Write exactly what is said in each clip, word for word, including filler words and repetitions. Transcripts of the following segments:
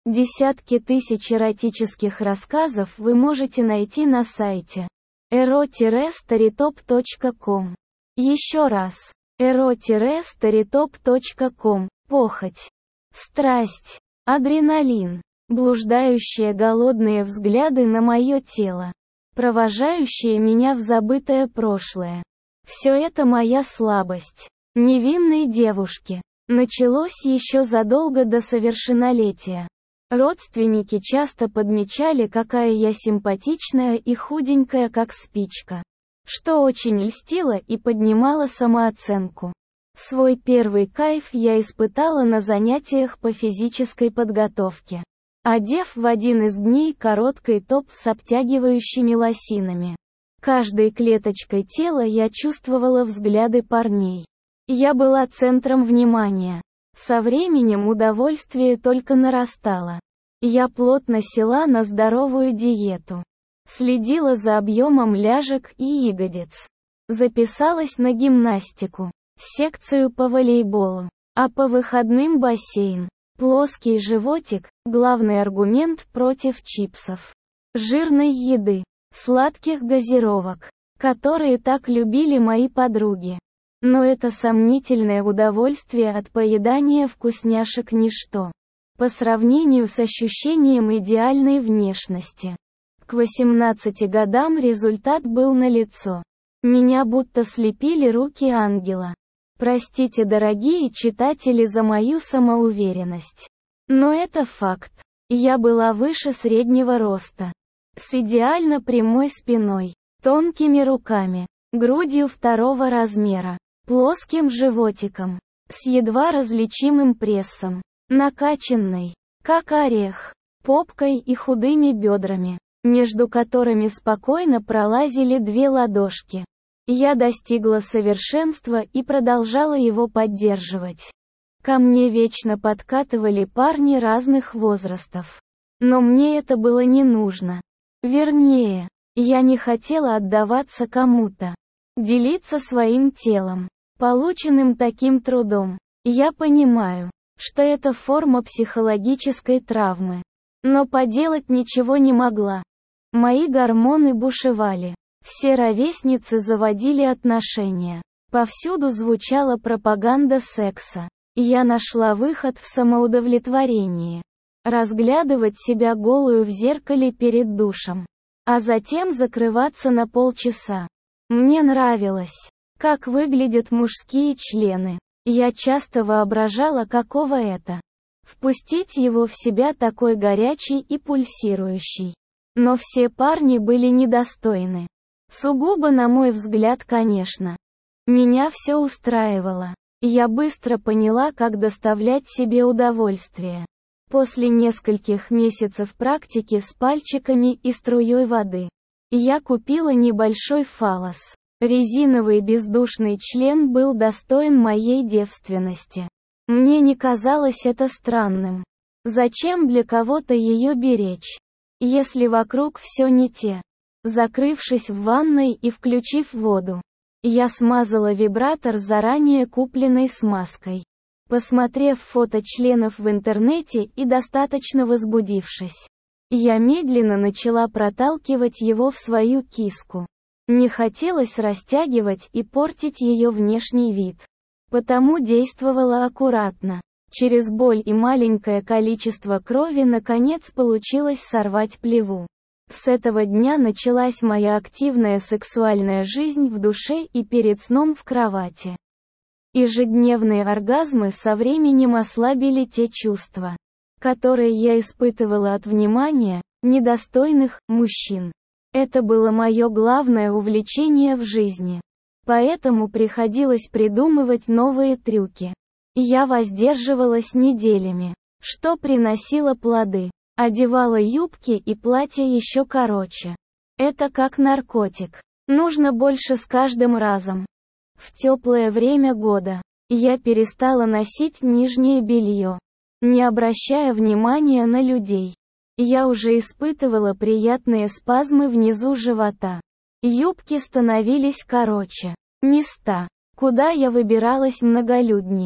Десятки тысяч эротических рассказов вы можете найти на сайте эро старитоп точка ком. Еще раз. эро старитоп точка ком. Похоть. Страсть. Адреналин. Блуждающие голодные взгляды на мое тело. Провожающие меня в забытое прошлое. Все это моя слабость. Невинной девушки. Началось еще задолго до совершеннолетия. Родственники часто подмечали, какая я симпатичная и худенькая, как спичка. Что очень льстило и поднимало самооценку. Свой первый кайф я испытала на занятиях по физической подготовке. Одев в один из дней короткий топ с обтягивающими лосинами. Каждой клеточкой тела я чувствовала взгляды парней. Я была центром внимания. Со временем удовольствие только нарастало. Я плотно села на здоровую диету. Следила за объемом ляжек и ягодиц. Записалась на гимнастику, секцию по волейболу, а по выходным бассейн. Плоский животик – главный аргумент против чипсов, жирной еды, сладких газировок, которые так любили мои подруги. Но это сомнительное удовольствие от поедания вкусняшек ничто по сравнению с ощущением идеальной внешности. К восемнадцати годам результат был налицо. Меня будто слепили руки ангела. Простите, дорогие читатели, за мою самоуверенность. Но это факт. Я была выше среднего роста. С идеально прямой спиной, тонкими руками, грудью второго размера, плоским животиком, с едва различимым прессом, накачанной, как орех, попкой и худыми бедрами, между которыми спокойно пролазили две ладошки. Я достигла совершенства и продолжала его поддерживать. Ко мне вечно подкатывали парни разных возрастов. Но мне это было не нужно. Вернее, я не хотела отдаваться кому-то. Делиться своим телом, полученным таким трудом. Я понимаю, что это форма психологической травмы. Но поделать ничего не могла. Мои гормоны бушевали. Все ровесницы заводили отношения. Повсюду звучала пропаганда секса. Я нашла выход в самоудовлетворении. Разглядывать себя голую в зеркале перед душем. А затем закрываться на полчаса. Мне нравилось, как выглядят мужские члены. Я часто воображала, каково это. Впустить его в себя такой горячий и пульсирующий. Но все парни были недостойны. Сугубо на мой взгляд, конечно. Меня все устраивало. Я быстро поняла, как доставлять себе удовольствие. После нескольких месяцев практики с пальчиками и струей воды, я купила небольшой фаллос. Резиновый бездушный член был достоин моей девственности. Мне не казалось это странным. Зачем для кого-то ее беречь, если вокруг все не те? Закрывшись в ванной и включив воду, я смазала вибратор заранее купленной смазкой. Посмотрев фото членов в интернете и достаточно возбудившись, я медленно начала проталкивать его в свою киску. Не хотелось растягивать и портить ее внешний вид. Потому действовала аккуратно. Через боль и маленькое количество крови наконец получилось сорвать плеву. С этого дня началась моя активная сексуальная жизнь в душе и перед сном в кровати. Ежедневные оргазмы со временем ослабили те чувства, которые я испытывала от внимания недостойных мужчин. Это было мое главное увлечение в жизни. Поэтому приходилось придумывать новые трюки. Я воздерживалась неделями, что приносило плоды. Одевала юбки и платья еще короче. Это как наркотик. Нужно больше с каждым разом. В теплое время года я перестала носить нижнее белье, не обращая внимания на людей. Я уже испытывала приятные спазмы внизу живота. Юбки становились короче. Места, куда я выбиралась, многолюднее.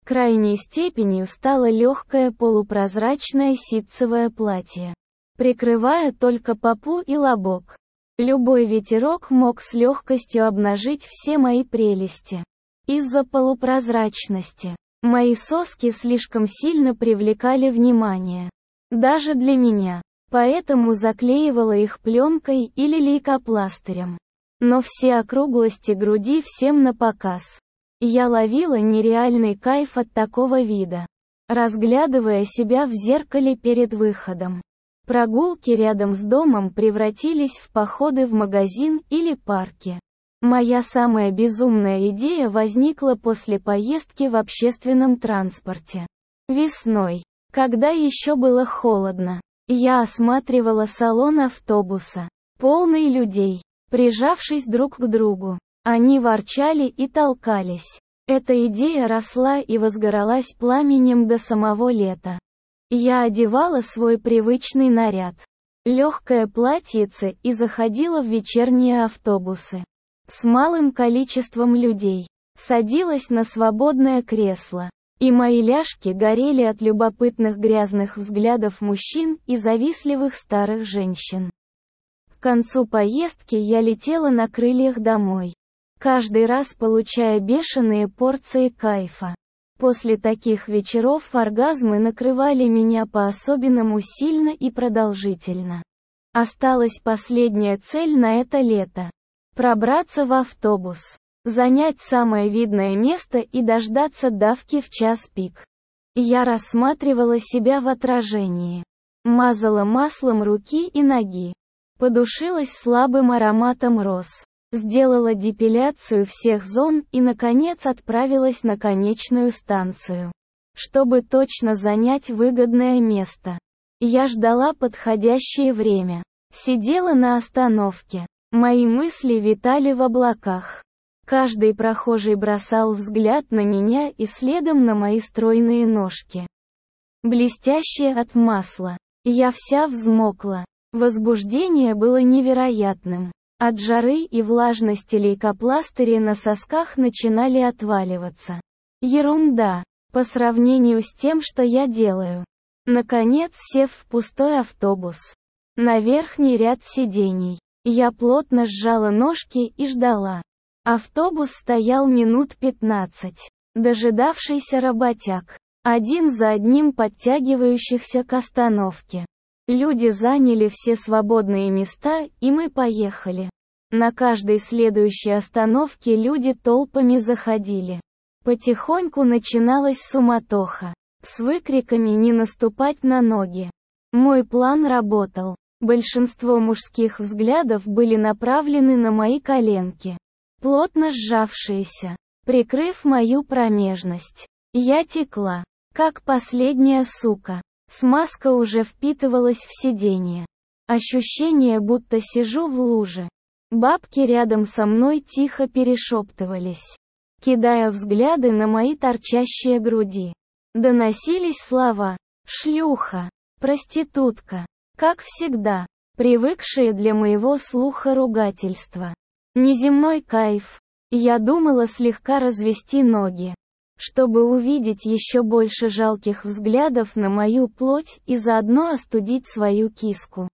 Крайней степенью стало легкое полупрозрачное ситцевое платье, прикрывая только попу и лобок. Любой ветерок мог с легкостью обнажить все мои прелести. Из-за полупрозрачности мои соски слишком сильно привлекали внимание. Даже для меня. Поэтому заклеивала их пленкой или лейкопластырем. Но все округлости груди всем напоказ. Я ловила нереальный кайф от такого вида, разглядывая себя в зеркале перед выходом. Прогулки рядом с домом превратились в походы в магазин или парки. Моя самая безумная идея возникла после поездки в общественном транспорте. Весной, когда еще было холодно, я осматривала салон автобуса, полный людей, прижавшись друг к другу. Они ворчали и толкались. Эта идея росла и возгоралась пламенем до самого лета. Я одевала свой привычный наряд, легкое платьице, и заходила в вечерние автобусы с малым количеством людей, садилась на свободное кресло, и мои ляжки горели от любопытных грязных взглядов мужчин и завистливых старых женщин. К концу поездки я летела на крыльях домой, каждый раз получая бешеные порции кайфа. После таких вечеров оргазмы накрывали меня по-особенному сильно и продолжительно. Осталась последняя цель на это лето. Пробраться в автобус, занять самое видное место и дождаться давки в час пик. Я рассматривала себя в отражении. Мазала маслом руки и ноги. Подушилась слабым ароматом роз. Сделала депиляцию всех зон и, наконец, отправилась на конечную станцию, чтобы точно занять выгодное место. Я ждала подходящее время. Сидела на остановке. Мои мысли витали в облаках. Каждый прохожий бросал взгляд на меня и следом на мои стройные ножки, блестящие от масла. Я вся взмокла. Возбуждение было невероятным. От жары и влажности лейкопластыри на сосках начинали отваливаться. Ерунда, по сравнению с тем, что я делаю. Наконец, сев в пустой автобус, на верхний ряд сидений, я плотно сжала ножки и ждала. Автобус стоял минут пятнадцать. Дожидавшийся работяг, один за одним подтягивающихся к остановке. Люди заняли все свободные места, и мы поехали. На каждой следующей остановке люди толпами заходили. Потихоньку начиналась суматоха, с выкриками не наступать на ноги. Мой план работал. Большинство мужских взглядов были направлены на мои коленки, плотно сжавшиеся, прикрыв мою промежность. Я текла, как последняя сука. Смазка уже впитывалась в сиденье. Ощущение, будто сижу в луже. Бабки рядом со мной тихо перешептывались, кидая взгляды на мои торчащие груди. Доносились слова «шлюха», «проститутка», как всегда, привыкшие для моего слуха ругательства. Неземной кайф. Я думала слегка развести ноги, чтобы увидеть еще больше жалких взглядов на мою плоть и заодно остудить свою киску.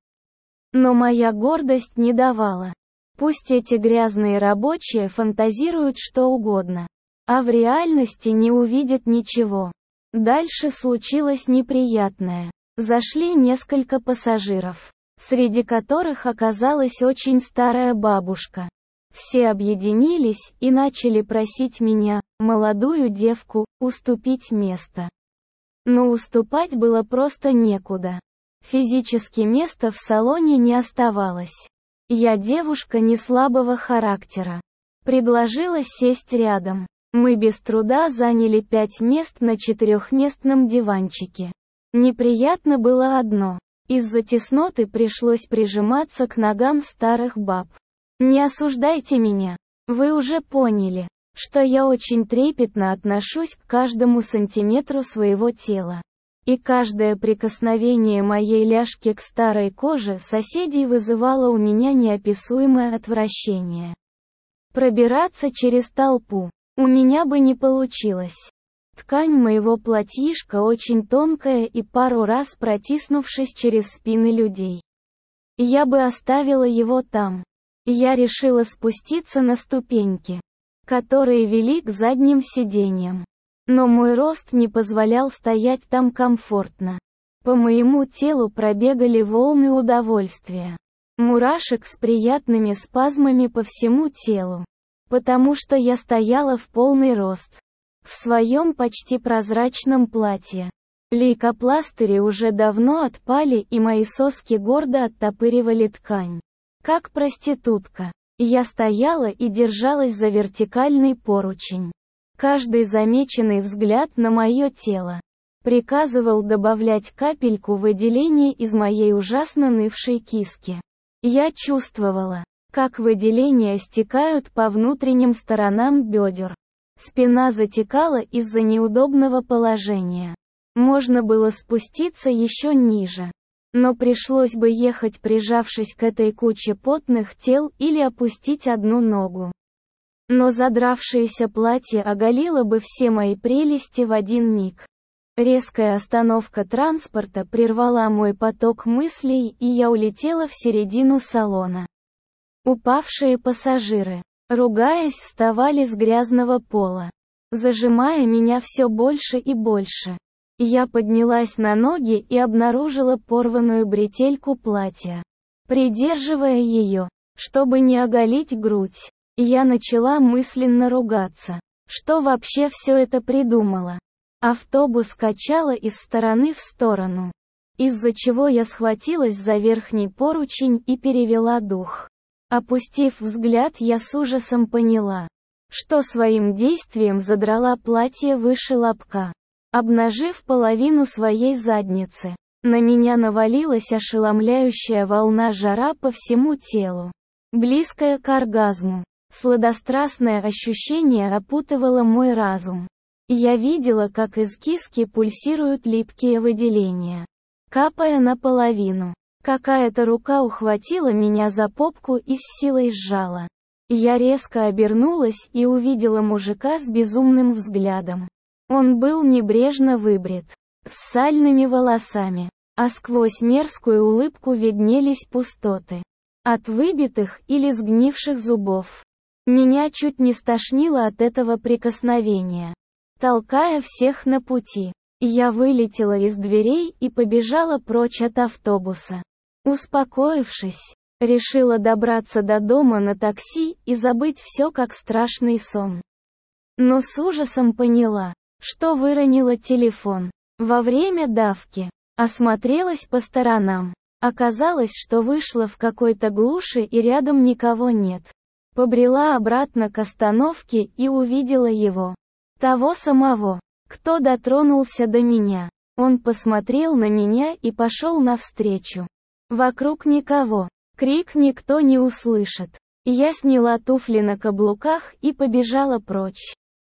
Но моя гордость не давала. Пусть эти грязные рабочие фантазируют что угодно, а в реальности не увидят ничего. Дальше случилось неприятное. Зашли несколько пассажиров, среди которых оказалась очень старая бабушка. Все объединились и начали просить меня, молодую девку, уступить место. Но уступать было просто некуда. Физически места в салоне не оставалось. Я девушка не слабого характера. Предложила сесть рядом. Мы без труда заняли пять мест на четырехместном диванчике. Неприятно было одно. Из-за тесноты пришлось прижиматься к ногам старых баб. Не осуждайте меня. Вы уже поняли, что я очень трепетно отношусь к каждому сантиметру своего тела. И каждое прикосновение моей ляжки к старой коже соседей вызывало у меня неописуемое отвращение. Пробираться через толпу у меня бы не получилось. Ткань моего платьишка очень тонкая и пару раз протиснувшись через спины людей. Я бы оставила его там. Я решила спуститься на ступеньки, которые вели к задним сиденьям. Но мой рост не позволял стоять там комфортно. По моему телу пробегали волны удовольствия. Мурашек с приятными спазмами по всему телу. Потому что я стояла в полный рост. В своем почти прозрачном платье. Лейкопластыри уже давно отпали и мои соски гордо оттопыривали ткань. Как проститутка. Я стояла и держалась за вертикальный поручень. Каждый замеченный взгляд на мое тело приказывал добавлять капельку выделений из моей ужасно нывшей киски. Я чувствовала, как выделения стекают по внутренним сторонам бедер. Спина затекала из-за неудобного положения. Можно было спуститься еще ниже. Но пришлось бы ехать, прижавшись к этой куче потных тел, или опустить одну ногу. Но задравшееся платье оголило бы все мои прелести в один миг. Резкая остановка транспорта прервала мой поток мыслей, и я улетела в середину салона. Упавшие пассажиры, ругаясь, вставали с грязного пола, зажимая меня все больше и больше. Я поднялась на ноги и обнаружила порванную бретельку платья. Придерживая ее, чтобы не оголить грудь, я начала мысленно ругаться. Что вообще все это придумала? Автобус качало из стороны в сторону, из-за чего я схватилась за верхний поручень и перевела дух. Опустив взгляд, я с ужасом поняла, что своим действием задрала платье выше лобка, обнажив половину своей задницы. На меня навалилась ошеломляющая волна жара по всему телу, близкая к оргазму. Сладострастное ощущение опутывало мой разум. Я видела, как из киски пульсируют липкие выделения, капая наполовину. Какая-то рука ухватила меня за попку и с силой сжала. Я резко обернулась и увидела мужика с безумным взглядом. Он был небрежно выбрит, с сальными волосами, а сквозь мерзкую улыбку виднелись пустоты от выбитых или сгнивших зубов. Меня чуть не стошнило от этого прикосновения. Толкая всех на пути, я вылетела из дверей и побежала прочь от автобуса. Успокоившись, решила добраться до дома на такси и забыть все как страшный сон. Но с ужасом поняла, что выронила телефон. Во время давки осмотрелась по сторонам. Оказалось, что вышла в какой-то глуши и рядом никого нет. Побрела обратно к остановке и увидела его. Того самого, кто дотронулся до меня. Он посмотрел на меня и пошел навстречу. Вокруг никого. Крик никто не услышит. Я сняла туфли на каблуках и побежала прочь.